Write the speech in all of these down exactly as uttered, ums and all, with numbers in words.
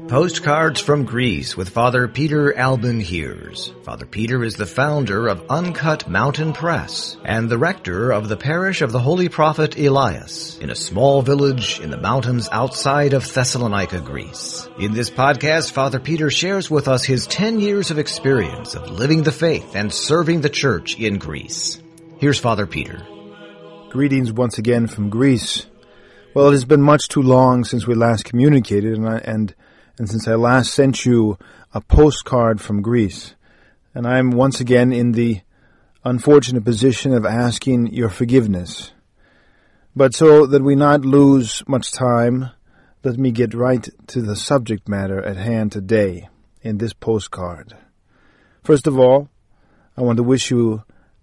Postcards from Greece with Father Peter Alban Heers. Father Peter is the founder of Uncut Mountain Press and the rector of the parish of the Holy Prophet Elias in a small village in the mountains outside of Thessalonica, Greece. In this podcast, Father Peter shares with us his ten years of experience of living the faith and serving the church in Greece. Here's Father Peter. Greetings once again from Greece. Well, it has been much too long since we last communicated, and I, and and since I last sent you a postcard from Greece. And I am once again in the unfortunate position of asking your forgiveness. But so that we not lose much time, let me get right to the subject matter at hand today in this postcard. First of all, I want to wish you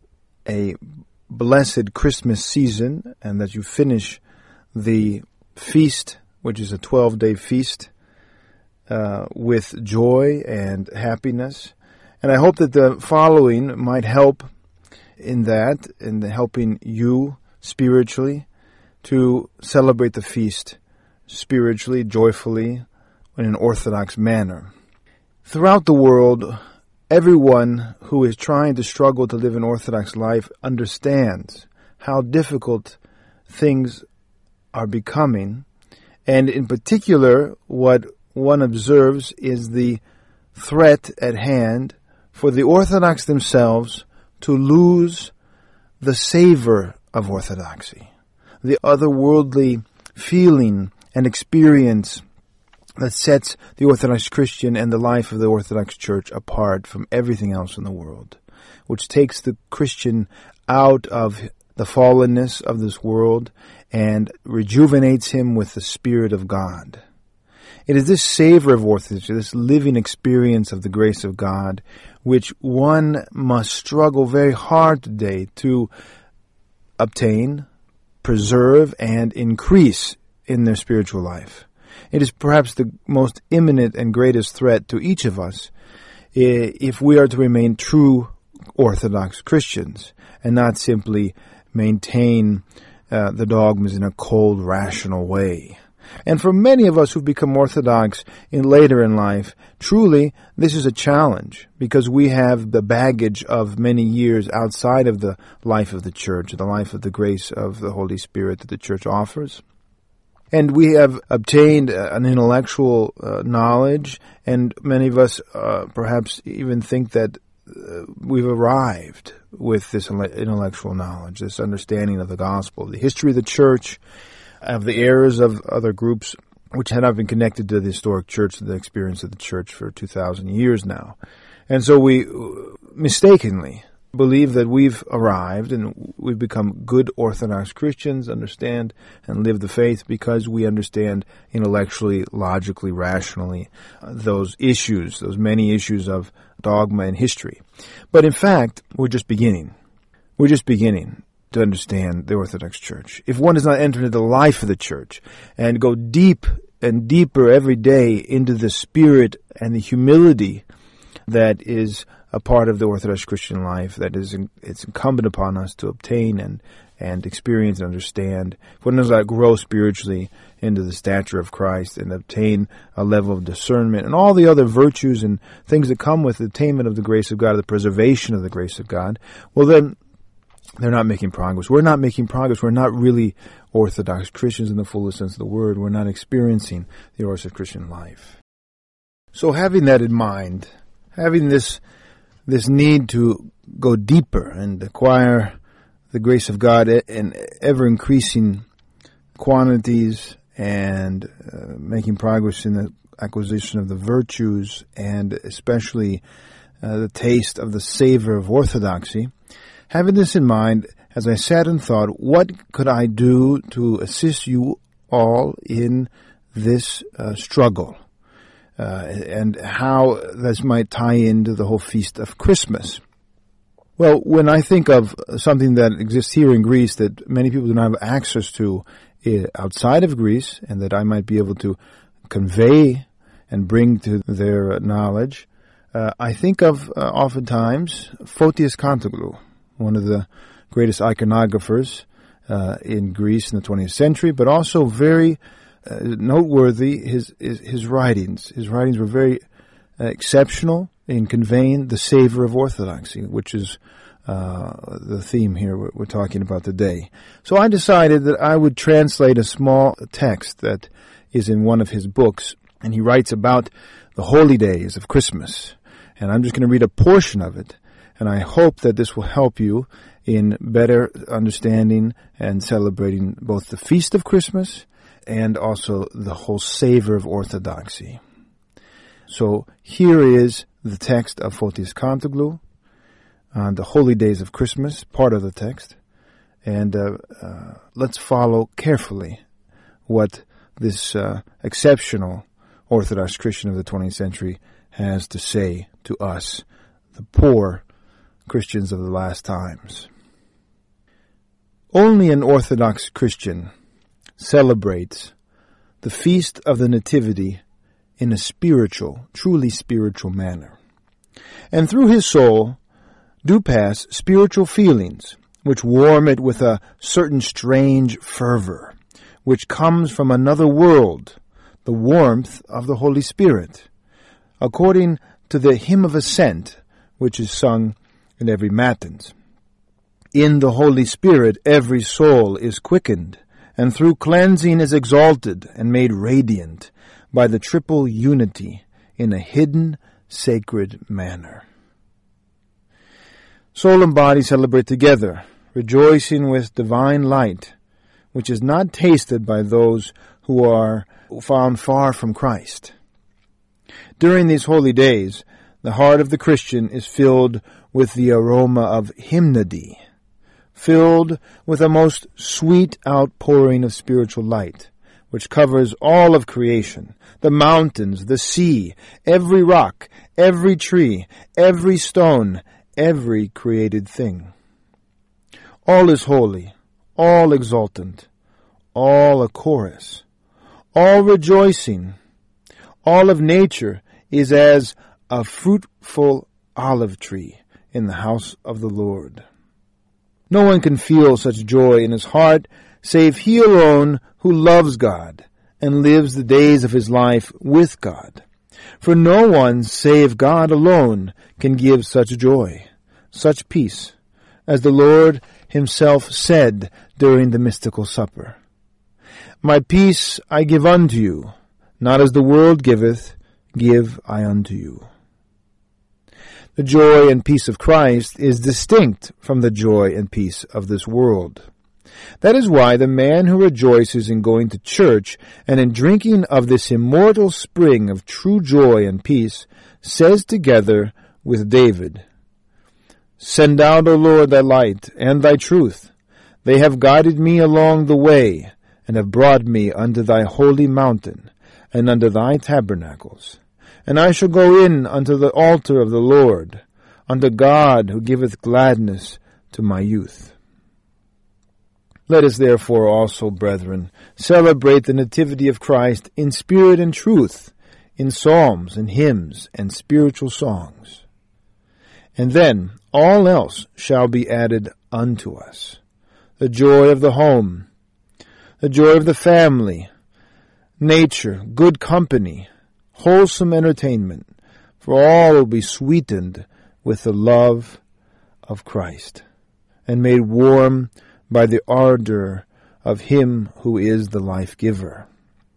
a blessed Christmas season, and that you finish the feast, which is a twelve-day feast, uh, with joy and happiness. And I hope that the following might help in that, in the helping you spiritually to celebrate the feast spiritually, joyfully, in an Orthodox manner. Throughout the world, everyone who is trying to struggle to live an Orthodox life understands how difficult things are becoming, and in particular, what one observes is the threat at hand for the Orthodox themselves to lose the savor of Orthodoxy, the otherworldly feeling and experience that sets the Orthodox Christian and the life of the Orthodox Church apart from everything else in the world, which takes the Christian out of the fallenness of this world and rejuvenates him with the Spirit of God. It is this savor of Orthodoxy, this living experience of the grace of God, which one must struggle very hard today to obtain, preserve, and increase in their spiritual life. It is perhaps the most imminent and greatest threat to each of us if we are to remain true Orthodox Christians and not simply maintain uh, the dogmas in a cold, rational way. And for many of us who've become Orthodox in later in life, truly this is a challenge because we have the baggage of many years outside of the life of the Church, the life of the grace of the Holy Spirit that the Church offers. And we have obtained an intellectual uh, knowledge, and many of us uh, perhaps even think that uh, we've arrived with this intellectual knowledge, this understanding of the gospel, the history of the Church, of the errors of other groups which had not been connected to the historic Church, to the experience of the Church for two thousand years now. And so we mistakenly believe that we've arrived and we've become good Orthodox Christians, understand and live the faith because we understand intellectually, logically, rationally uh, those issues, those many issues of dogma and history. But in fact, we're just beginning. We're just beginning to understand the Orthodox Church. If one does not enter into the life of the Church and go deep and deeper every day into the spirit and the humility that is a part of the Orthodox Christian life, that is, it's incumbent upon us to obtain and, and experience and understand. If one does not grow spiritually into the stature of Christ and obtain a level of discernment and all the other virtues and things that come with the attainment of the grace of God, the preservation of the grace of God, well then, they're not making progress. We're not making progress. We're not really Orthodox Christians in the fullest sense of the word. We're not experiencing the Orthodox Christian life. So having that in mind, having this this need to go deeper and acquire the grace of God in ever-increasing quantities and uh, making progress in the acquisition of the virtues and especially uh, the taste of the savor of orthodoxy, having this in mind, as I sat and thought, what could I do to assist you all in this uh, struggle? Uh, and how this might tie into the whole feast of Christmas. Well, when I think of something that exists here in Greece that many people do not have access to uh, outside of Greece, and that I might be able to convey and bring to their knowledge, uh, I think of uh, oftentimes Photios Kantoglou, one of the greatest iconographers uh, in Greece in the twentieth century, but also very uh, noteworthy his, his his writings. His writings were very uh, exceptional in conveying the savor of orthodoxy, which is uh, the theme here we're, we're talking about today. So I decided that I would translate a small text that is in one of his books, and he writes about the holy days of Christmas. And I'm just going to read a portion of it, and I hope that this will help you in better understanding and celebrating both the feast of Christmas and also the whole savor of orthodoxy. So here is the text of Fotis Cantoglou on the holy days of Christmas, part of the text, and uh, uh, let's follow carefully what this uh, exceptional Orthodox Christian of the twentieth century has to say to us, the poor Christians of the last times. Only an Orthodox Christian celebrates the feast of the Nativity in a spiritual, truly spiritual manner. And through his soul do pass spiritual feelings, which warm it with a certain strange fervor, which comes from another world, the warmth of the Holy Spirit, according to the hymn of ascent, which is sung in every matins. In the Holy Spirit every soul is quickened, and through cleansing is exalted and made radiant by the triple unity in a hidden, sacred manner. Soul and body celebrate together, rejoicing with divine light, which is not tasted by those who are found far from Christ. During these holy days, the heart of the Christian is filled with the aroma of hymnody, filled with a most sweet outpouring of spiritual light, which covers all of creation, the mountains, the sea, every rock, every tree, every stone, every created thing. All is holy, all exultant, all a chorus, all rejoicing. All of nature is as a fruitful olive tree in the house of the Lord. No one can feel such joy in his heart save he alone who loves God and lives the days of his life with God. For no one save God alone can give such joy, such peace, as the Lord himself said during the mystical supper. My peace I give unto you, not as the world giveth, give I unto you. The joy and peace of Christ is distinct from the joy and peace of this world. That is why the man who rejoices in going to church and in drinking of this immortal spring of true joy and peace says together with David, Send out, O Lord, thy light and thy truth. They have guided me along the way, and have brought me unto thy holy mountain, and unto thy tabernacles. And I shall go in unto the altar of the Lord, unto God who giveth gladness to my youth. Let us therefore also, brethren, celebrate the nativity of Christ in spirit and truth, in psalms and hymns and spiritual songs. And then all else shall be added unto us, the joy of the home, the joy of the family, nature, good company, wholesome entertainment, for all will be sweetened with the love of Christ, and made warm by the ardor of him who is the life-giver.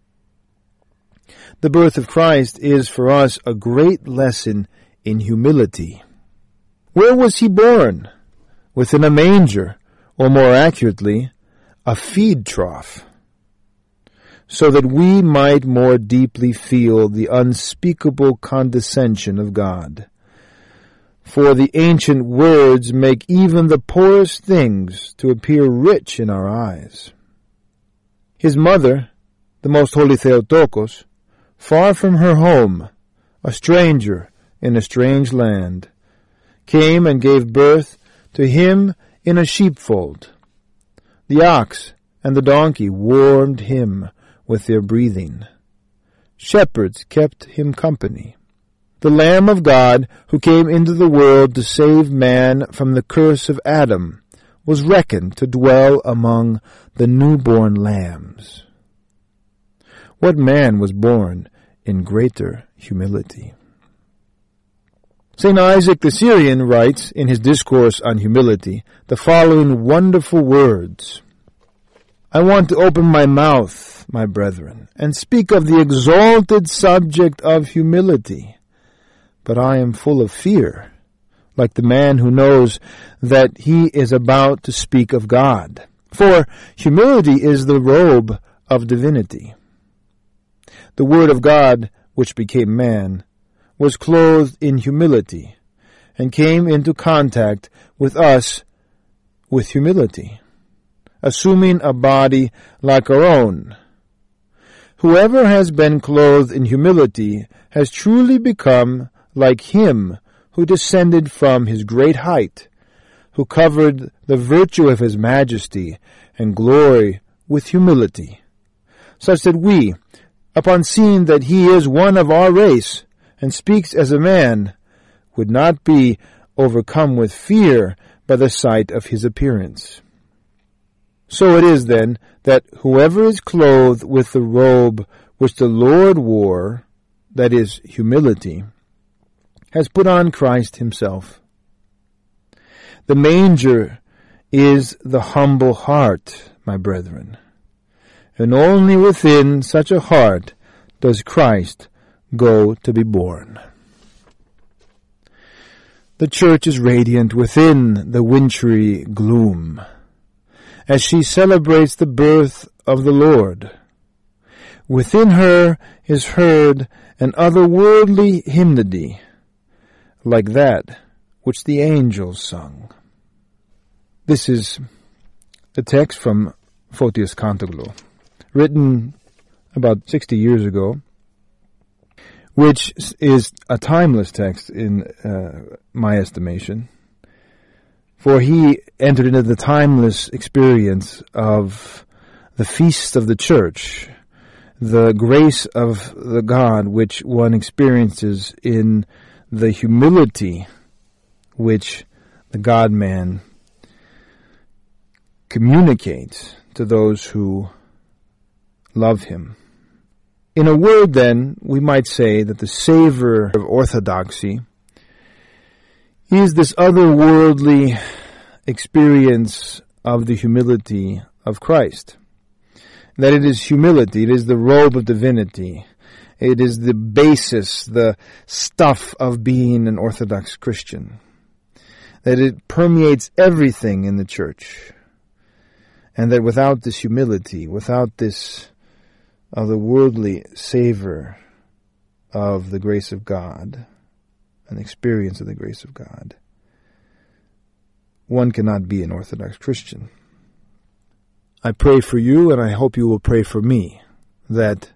The birth of Christ is for us a great lesson in humility. Where was he born? Within a manger, or more accurately, a feed trough, so that we might more deeply feel the unspeakable condescension of God. For the ancient words make even the poorest things to appear rich in our eyes. His mother, the most holy Theotokos, far from her home, a stranger in a strange land, came and gave birth to him in a sheepfold. The ox and the donkey warmed him with their breathing. Shepherds kept him company. The Lamb of God, who came into the world to save man from the curse of Adam, was reckoned to dwell among the newborn lambs. What man was born in greater humility? Saint Isaac the Syrian writes in his discourse on humility the following wonderful words: I want to open my mouth, my brethren, and speak of the exalted subject of humility, but I am full of fear, like the man who knows that he is about to speak of God. For humility is the robe of divinity. The Word of God, which became man, was clothed in humility, and came into contact with us with humility, assuming a body like our own. Whoever has been clothed in humility has truly become like him who descended from his great height, who covered the virtue of his majesty and glory with humility, such that we, upon seeing that he is one of our race, and speaks as a man, would not be overcome with fear by the sight of his appearance. So it is then that whoever is clothed with the robe which the Lord wore, that is, humility, has put on Christ himself. The manger is the humble heart, my brethren, and only within such a heart does Christ go to be born. The church is radiant within the wintry gloom, as she celebrates the birth of the Lord. Within her is heard an otherworldly hymnody, like that which the angels sung. This is a text from Photius Cantoglou, written about sixty years ago, which is a timeless text in uh, my estimation, for he entered into the timeless experience of the feast of the church, the grace of the God which one experiences in the humility which the God-man communicates to those who love him. In a word, then, we might say that the savor of orthodoxy is this otherworldly experience of the humility of Christ. That it is humility, it is the robe of divinity, it is the basis, the stuff of being an Orthodox Christian. That it permeates everything in the church. And that without this humility, without this otherworldly savor of the grace of God, an experience of the grace of God, one cannot be an Orthodox Christian. I pray for you, and I hope you will pray for me, that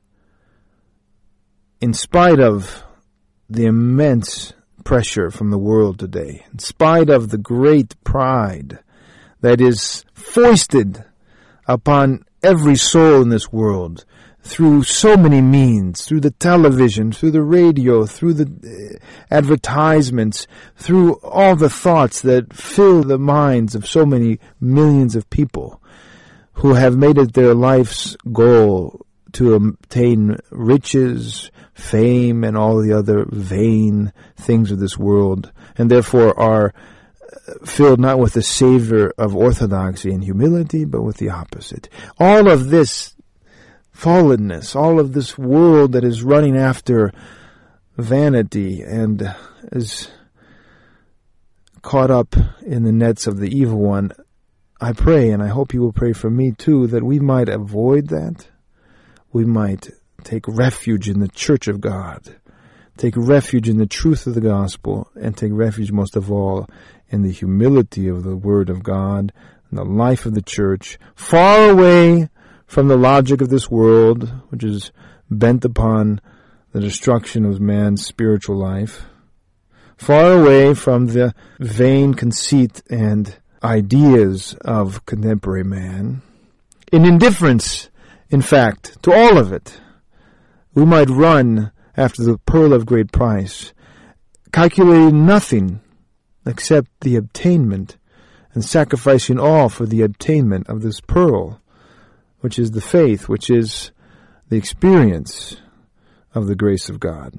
in spite of the immense pressure from the world today, in spite of the great pride that is foisted upon every soul in this world, through so many means, through the television, through the radio, through the advertisements, through all the thoughts that fill the minds of so many millions of people who have made it their life's goal to obtain riches, fame, and all the other vain things of this world, and therefore are filled not with the savor of orthodoxy and humility, but with the opposite. All of this fallenness, all of this world that is running after vanity and is caught up in the nets of the evil one, I pray, and I hope you will pray for me too, that we might avoid that. We might take refuge in the Church of God, take refuge in the truth of the gospel, and take refuge most of all in the humility of the Word of God and the life of the church, far away from the logic of this world, which is bent upon the destruction of man's spiritual life, far away from the vain conceit and ideas of contemporary man, in indifference, in fact, to all of it. We might run after the pearl of great price, calculating nothing except the obtainment and sacrificing all for the obtainment of this pearl, which is the faith, which is the experience of the grace of God.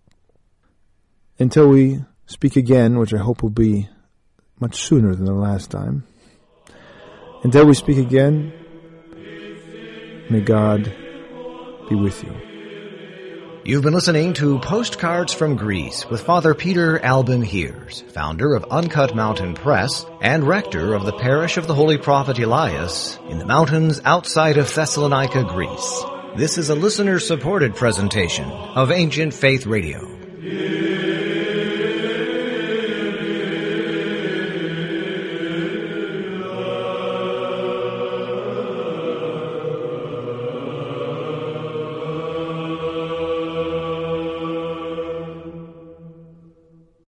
Until we speak again, which I hope will be much sooner than the last time. Until we speak again, may God be with you. You've been listening to Postcards from Greece with Father Peter Alban Heers, founder of Uncut Mountain Press and rector of the parish of the Holy Prophet Elias in the mountains outside of Thessalonica, Greece. This is a listener-supported presentation of Ancient Faith Radio.